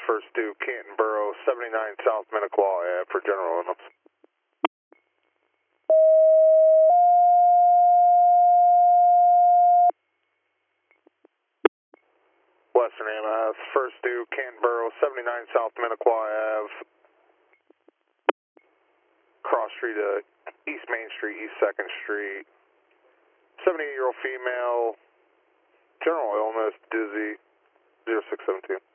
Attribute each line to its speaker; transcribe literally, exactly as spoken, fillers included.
Speaker 1: first due Canton Borough, seventy-nine South Minnequaw Ave for general illness. Western A M S, first due Canton Borough, seventy-nine South Minnequaw Ave, cross street to East Main Street, East second Street. seventy-eight-year-old female, general illness, dizzy, zero six seven two.